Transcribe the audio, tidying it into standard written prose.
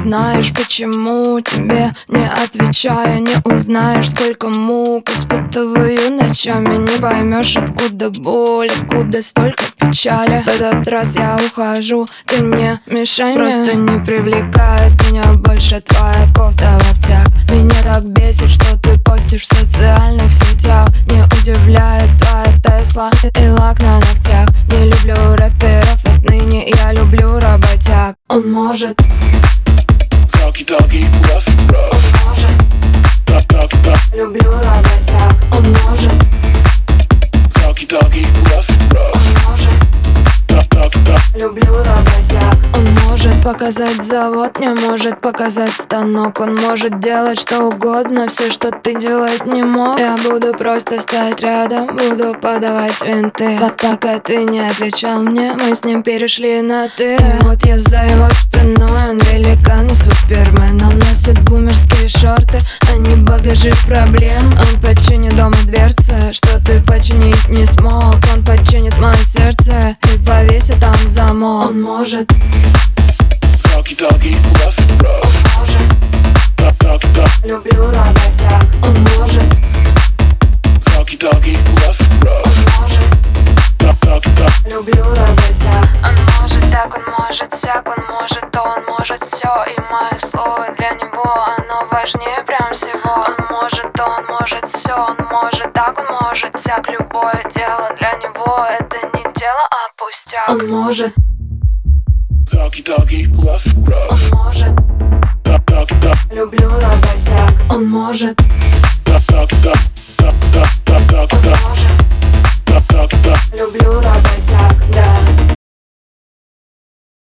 знаешь, почему тебе не отвечаю. Не узнаешь, сколько мук испытываю ночами. Не поймешь, откуда боль, откуда столько печали. В этот раз я ухожу, ты не мешай мне. Просто не привлекает меня больше твоя кофта в обтяг. Меня так бесит, что ты постишь в социальных сетях. Не удивляет твоя Тесла и лак на ногтях. Не люблю рэперов отныне, я люблю работяг. Он может. Даги, раз, раз. Он может. Люблю работяг. Он может. Даги, раз, раз. Он может. Люблю работяг. Он может показать завод, не может показать станок. Он может делать что угодно, все, что ты делать не мог. Я буду просто стоять рядом, буду подавать винты. Пока ты не отвечал мне, мы с ним перешли на ты. И вот я за его спиной, он великан и супермен. Он носит бумерские шорты, а не багажи проблем. Он починит дома дверцы, что ты починить не смог. Он починит мое сердце и повесит там замок. Он может. Даги, раз, раз. Он может. Люблю работяг. Он может. Даги, раз, раз. Он может. Люблю работяг. Он может так, он может сяк, он может то, он может все. И мое слово для него, оно важнее прям всего. Он может то, он может все, он может так, он может сяк. Любое дело для него, это не дело, а пустяк. Он может. Даги, раз, раз. Он может. Люблю работяг. Он может. Он может. Люблю